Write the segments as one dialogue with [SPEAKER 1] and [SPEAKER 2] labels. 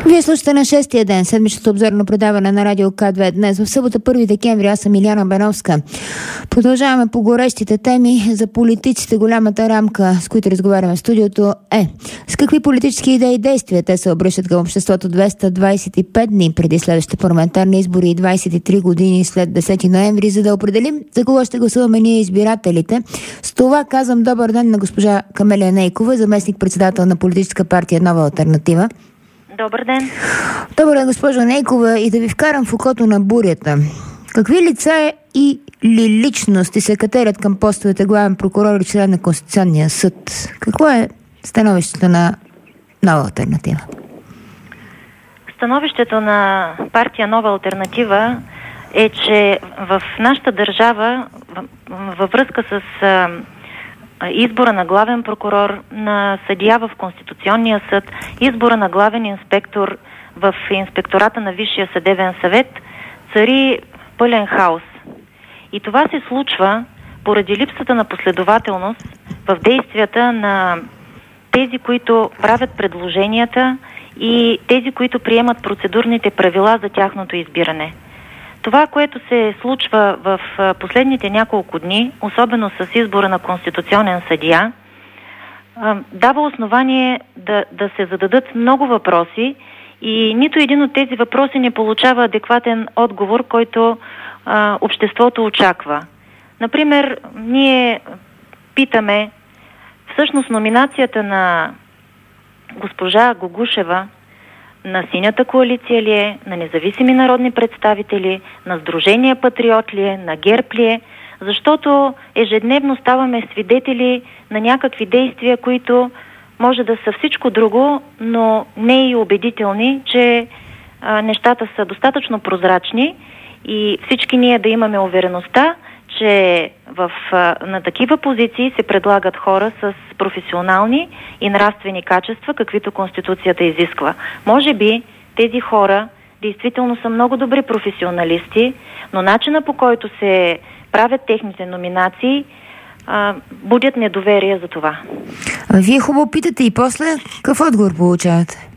[SPEAKER 1] Вие слушате на 6-тия ден, седмичното обзорно предаване на Радио К2 днес. В събота 1 декември аз съм Илияна Беновска. Продължаваме по горещите теми за политиците. Голямата рамка, с които разговаряме в студиото е: с какви политически идеи и действия те се обръщат към обществото 225 дни преди следващите парламентарни избори и 23 години след 10 ноември, за да определим за кого ще гласуваме ние избирателите. С това казвам добър ден на госпожа Камелия Нейкова, заместник-председател на политическа партия Нова алтернатива.
[SPEAKER 2] Добър ден.
[SPEAKER 1] Добър ден, госпожо Нейкова, и да ви вкарам в окото на бурята. Какви лица или личности се катерят към постовете главен прокурор или член на Конституционния съд? Какво е становището на Нова алтернатива?
[SPEAKER 2] Становището на партия Нова алтернатива е, че в нашата държава във връзка с избора на главен прокурор, на съдия в Конституционния съд, избора на главен инспектор в инспектората на Висшия съдебен съвет, цари пълен хаос. И това се случва поради липсата на последователност в действията на тези, които правят предложенията и тези, които приемат процедурните правила за тяхното избиране. Това, което се случва в последните няколко дни, особено с избора на конституционен съдия, дава основание да се зададат много въпроси и нито един от тези въпроси не получава адекватен отговор, който обществото очаква. Например, ние питаме, всъщност номинацията на госпожа Гугушева на Синята коалиция ли е, на независими народни представители, на Сдружение Патриот ли е, на ГЕРБ ли е, защото ежедневно ставаме свидетели на някакви действия, които може да са всичко друго, но не и убедителни, че нещата са достатъчно прозрачни и всички ние да имаме увереността, че на такива позиции се предлагат хора с професионални и нравствени качества, каквито Конституцията изисква. Може би тези хора действително са много добри професионалисти, но начина, по който се правят техните номинации, будят недоверие за това.
[SPEAKER 1] Вие хубаво питате и после какъв отговор получавате?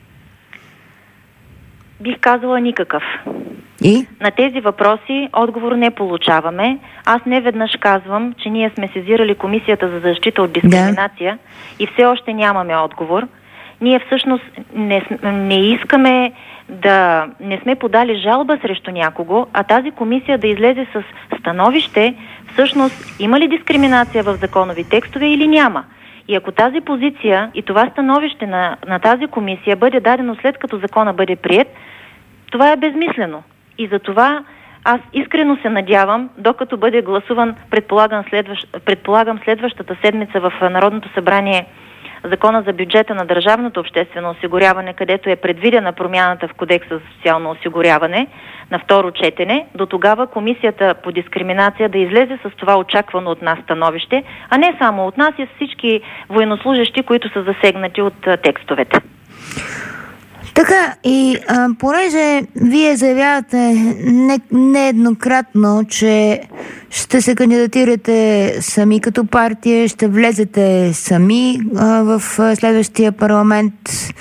[SPEAKER 2] Бих казала никакъв.
[SPEAKER 1] И?
[SPEAKER 2] На тези въпроси отговор не получаваме. Аз не веднъж казвам, че ние сме сезирали Комисията за защита от дискриминация и все още нямаме отговор. Ние всъщност не искаме не сме подали жалба срещу някого, а тази комисия да излезе с становище, всъщност има ли дискриминация в законови текстове или няма. И ако тази позиция и това становище на тази комисия бъде дадено след като закона бъде приет, това е безмислено. И за това аз искрено се надявам, докато бъде гласуван, предполагам следващата седмица в Народното събрание Закона за бюджета на държавното обществено осигуряване, където е предвидена промяната в Кодекса за социално осигуряване на второ четене, до тогава Комисията по дискриминация да излезе с това очаквано от нас становище, а не само от нас и всички военнослужещи, които са засегнати от текстовете.
[SPEAKER 1] Така, и понеже вие заявявате нееднократно, че ще се кандидатирате сами като партия, ще влезете сами в следващия парламент,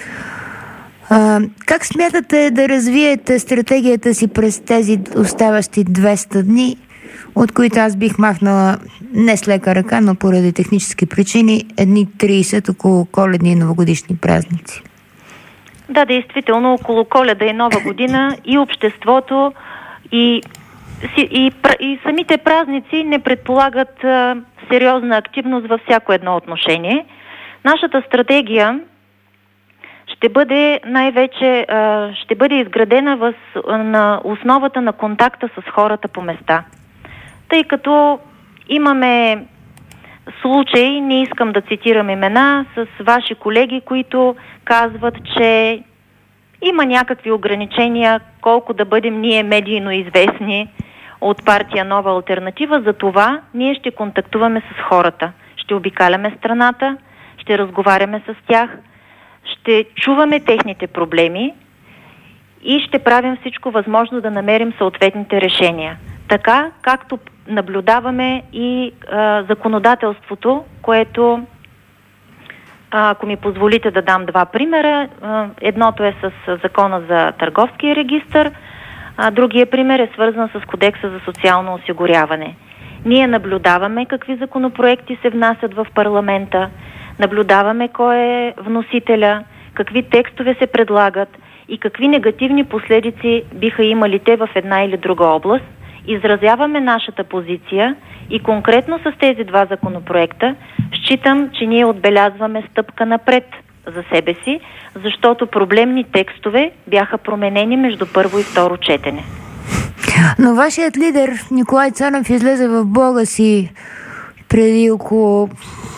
[SPEAKER 1] как смятате да развиете стратегията си през тези оставащи 200 дни, от които аз бих махнала не с лека ръка, но поради технически причини, едни 30 около коледни и новогодишни празници?
[SPEAKER 2] Да, действително, около Коледа и Нова година и обществото, и самите празници не предполагат сериозна активност във всяко едно отношение. Нашата стратегия ще бъде ще бъде изградена на основата на контакта с хората по места. Тъй като имаме случаи, не искам да цитирам имена, с ваши колеги, които казват, че има някакви ограничения колко да бъдем ние медийно известни от партия Нова алтернатива. За това ние ще контактуваме с хората. Ще обикаляме страната, ще разговаряме с тях, ще чуваме техните проблеми и ще правим всичко възможно да намерим съответните решения. Така, както наблюдаваме и законодателството, което Ако ми позволите да дам два примера. Едното е с Закона за търговския регистър, а другия пример е свързан с Кодекса за социално осигуряване. Ние наблюдаваме какви законопроекти се внасят в парламента, наблюдаваме кой е вносителя, какви текстове се предлагат и какви негативни последици биха имали те в една или друга област. Изразяваме нашата позиция и конкретно с тези два законопроекта считам, че ние отбелязваме стъпка напред за себе си, защото проблемни текстове бяха променени между първо и второ четене.
[SPEAKER 1] Но вашият лидер Николай Цанев излезе в блога си преди около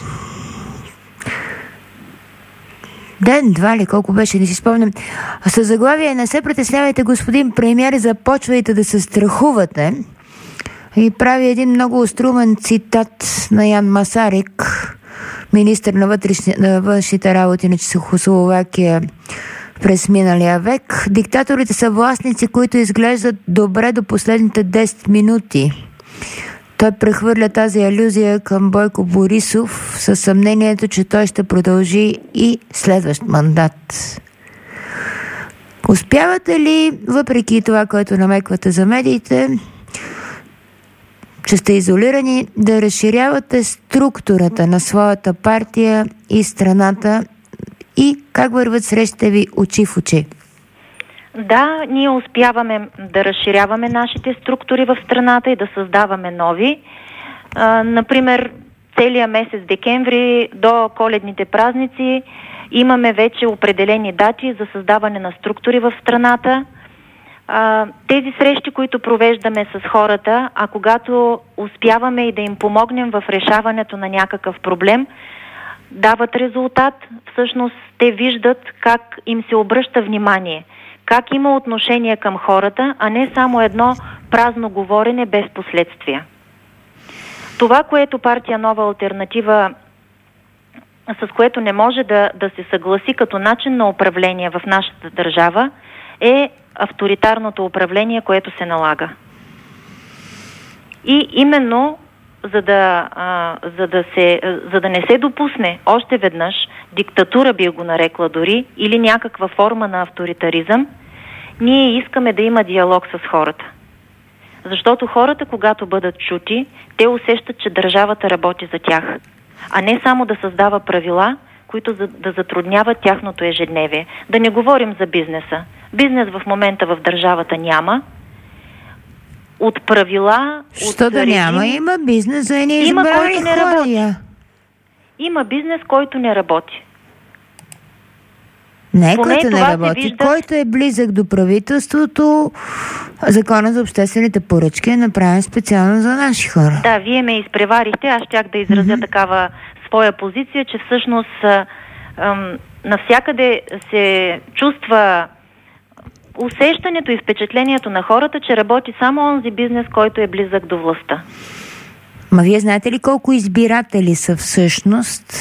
[SPEAKER 1] ден-два ли, колко беше, не си спомням. Със заглавие: "Не се притеснявайте, господин премиер, започвайте да се страхувате", и прави един много острумен цитат на Ян Масарик, министър на външните работи на Чехословакия през миналия век. "Диктаторите са властници, които изглеждат добре до последните 10 минути. Той прехвърля тази алюзия към Бойко Борисов със съмнението, че той ще продължи и следващ мандат. Успявате ли, въпреки това, което намеквате за медиите, че сте изолирани, да разширявате структурата на своята партия и страната, и как върват срещите ви очи в очи?"
[SPEAKER 2] Да, ние успяваме да разширяваме нашите структури в страната и да създаваме нови. Например, целият месец декември до коледните празници имаме вече определени дати за създаване на структури в страната. Тези срещи, които провеждаме с хората, а когато успяваме и да им помогнем в решаването на някакъв проблем, дават резултат. Всъщност те виждат как им се обръща внимание, как има отношение към хората, а не само едно празно говорене без последствия. Това, което партия Нова алтернатива, с което не може да се съгласи като начин на управление в нашата държава, е авторитарното управление, което се налага. И именно за да не се допусне още веднъж диктатура, би го нарекла дори, или някаква форма на авторитаризъм, ние искаме да има диалог с хората. Защото хората, когато бъдат чути, те усещат, че държавата работи за тях, а не само да създава правила, които да затрудняват тяхното ежедневие. Да не говорим за бизнеса. Бизнес в момента в държавата няма. От правила...
[SPEAKER 1] Що да режим, няма? Има бизнес за едни избрани хора.
[SPEAKER 2] Има бизнес, който не работи.
[SPEAKER 1] Не, който не работи. Който е близък до правителството, Закона за обществените поръчки е направен специално за наши хора.
[SPEAKER 2] Да, вие ме изпреварихте. Аз щях да изразя такава своя позиция, че всъщност навсякъде се чувства усещането и впечатлението на хората, че работи само онзи бизнес, който е близък до властта.
[SPEAKER 1] Ма вие знаете ли колко избиратели са всъщност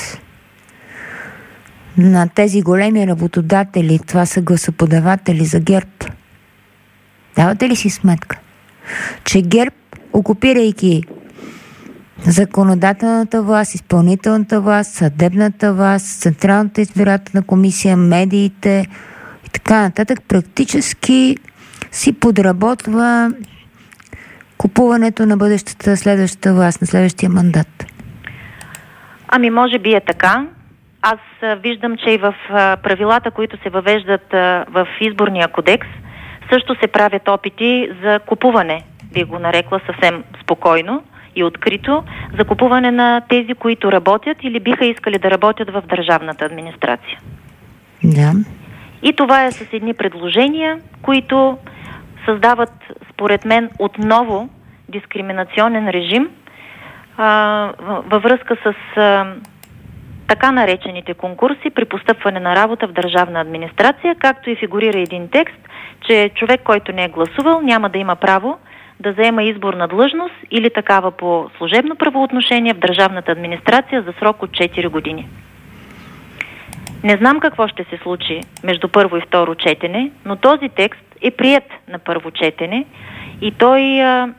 [SPEAKER 1] на тези големи работодатели? Това са гласоподаватели за ГЕРБ. Давате ли си сметка, че ГЕРБ, окупирайки законодателната власт, изпълнителната власт, съдебната власт, Централната избирателна комисия, медиите и така нататък, практически си подработва купуването на бъдещата следващата власт, на следващия мандат?
[SPEAKER 2] Ами може би е така. Аз виждам, че и в правилата, които се въвеждат в изборния кодекс, също се правят опити за купуване, би го нарекла съвсем спокойно и открито, за купуване на тези, които работят или биха искали да работят в държавната администрация.
[SPEAKER 1] Да.
[SPEAKER 2] И това е с едни предложения, които създават, според мен, отново дискриминационен режим във връзка с така наречените конкурси при постъпване на работа в държавна администрация, както и фигурира един текст, че човек, който не е гласувал, няма да има право да заема изборна длъжност или такава по служебно правоотношение в държавната администрация за срок от 4 години. Не знам какво ще се случи между първо и второ четене, но този текст е приет на първо четене и той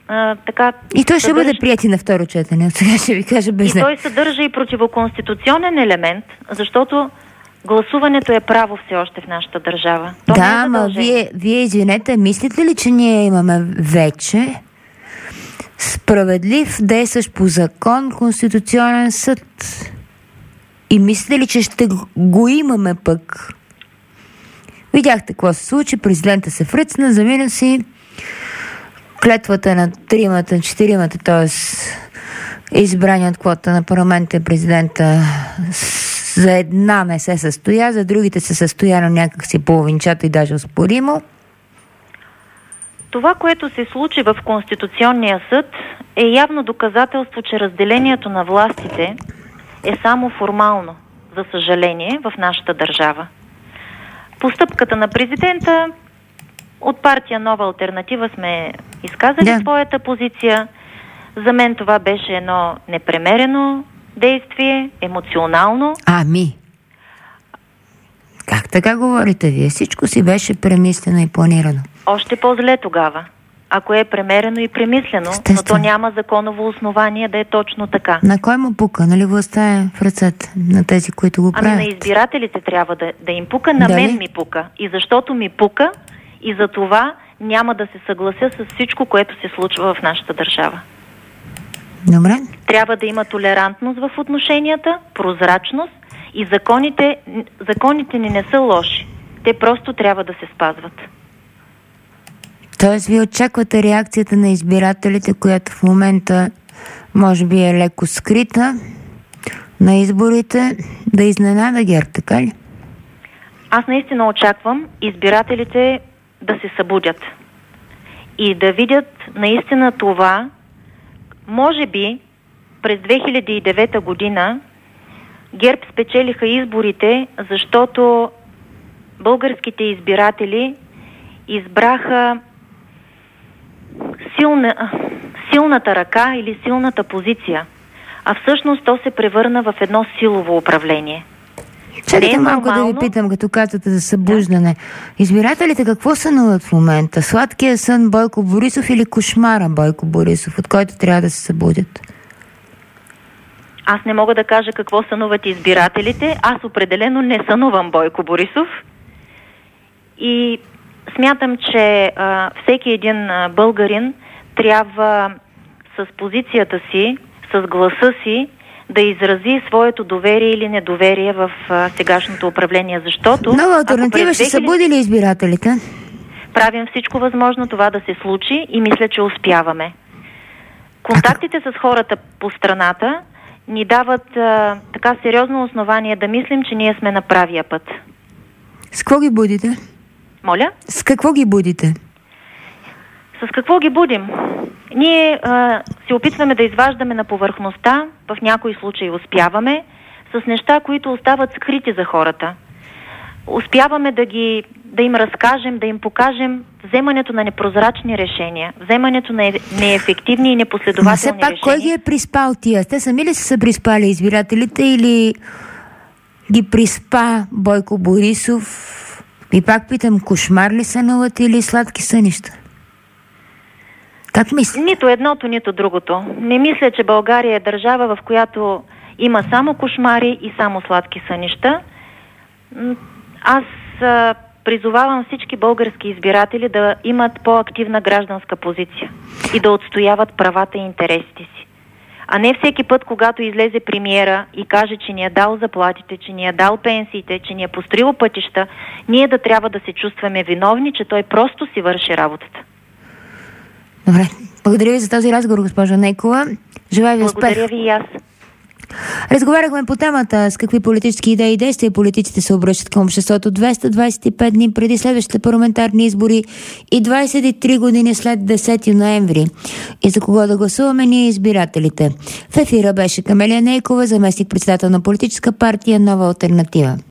[SPEAKER 2] така...
[SPEAKER 1] И той ще бъде приет и на второ четене. Сега ще ви кажа без
[SPEAKER 2] него. И той съдържа и противоконституционен елемент, защото гласуването е право все още в нашата държава. То
[SPEAKER 1] да, ама вие извинете, мислите ли, че ние имаме вече справедлив, действащ по закон Конституционен съд? И мислите ли, че ще го имаме пък? Видяхте какво се случи, президента се фръцна, замина си, клетвата на четиримата, т.е. избрани от квота на парламента президента за една не се състоя, за другите се състоя на някакси половинчато и даже успоримо.
[SPEAKER 2] Това, което се случи в Конституционния съд, е явно доказателство, че разделението на властите е само формално, за съжаление, в нашата държава. Постъпката на президента, от партия Нова алтернатива сме изказали своята позиция. За мен това беше едно непремерено действие, емоционално.
[SPEAKER 1] Как така говорите вие? Всичко си беше премислено и планирано.
[SPEAKER 2] Още по-зле тогава, ако е премерено и премислено, но то няма законово основание да е точно така.
[SPEAKER 1] На кой му пука? Нали властта е в ръцете на тези, които го правят?
[SPEAKER 2] На избирателите трябва да им пука, на мен ми пука. И защото ми пука, и за това няма да се съглася с всичко, което се случва в нашата държава.
[SPEAKER 1] Добре.
[SPEAKER 2] Трябва да има толерантност в отношенията, прозрачност и законите ни не са лоши. Те просто трябва да се спазват.
[SPEAKER 1] Тоест, ви очаквате реакцията на избирателите, която в момента може би е леко скрита на изборите, да изненада ГЕРБ, така ли?
[SPEAKER 2] Аз наистина очаквам избирателите да се събудят и да видят наистина това. Може би през 2009 година ГЕРБ спечелиха изборите, защото българските избиратели избраха силната ръка или силната позиция, а всъщност то се превърна в едно силово управление.
[SPEAKER 1] Чакайте малко да ви питам, като казвате за събуждане. Избирателите какво сънуват в момента? Сладкия сън Бойко Борисов или кошмара Бойко Борисов, от който трябва да се събудят?
[SPEAKER 2] Аз не мога да кажа какво сънуват избирателите. Аз определено не сънувам Бойко Борисов. И смятам, че всеки един българин трябва с позицията си, с гласа си, да изрази своето доверие или недоверие в сегашното управление, защото...
[SPEAKER 1] Нова алтернатива ще събуди ли избирателите?
[SPEAKER 2] Правим всичко възможно това да се случи и мисля, че успяваме. Контактите с хората по страната ни дават така сериозно основание да мислим, че ние сме на правия път.
[SPEAKER 1] С какво ги будите?
[SPEAKER 2] Моля?
[SPEAKER 1] С какво ги будите?
[SPEAKER 2] С какво ги будим? Ние се опитваме да изваждаме на повърхността, в някои случаи успяваме, с неща, които остават скрити за хората. Успяваме да им разкажем, да им покажем вземането на непрозрачни решения, вземането на неефективни и непоследователни решения.
[SPEAKER 1] Все пак, кой ги е приспал тия? Те сами ли са приспали избирателите или ги приспа Бойко Борисов? И пак питам, кошмар ли сънуват или сладки сънища? Как мисля?
[SPEAKER 2] Нито едното, нито другото. Не мисля, че България е държава, в която има само кошмари и само сладки сънища. Аз призовавам всички български избиратели да имат по-активна гражданска позиция и да отстояват правата и интересите си. А не всеки път, когато излезе премиера и каже, че ни е дал заплатите, че ни е дал пенсиите, че ни е построил пътища, ние да трябва да се чувстваме виновни, че той просто си върши работата.
[SPEAKER 1] Добре. Благодаря ви за този разговор, госпожа Нейкова. Желая ви успех.
[SPEAKER 2] Благодаря ви и аз.
[SPEAKER 1] Разговаряхме по темата с какви политически идеи и действия политиците се обръщат към обществото 225 дни преди следващите парламентарни избори и 23 години след 10 ноември. И за кого да гласуваме ние избирателите. В ефира беше Камелия Нейкова, заместник-председател на политическа партия Нова алтернатива.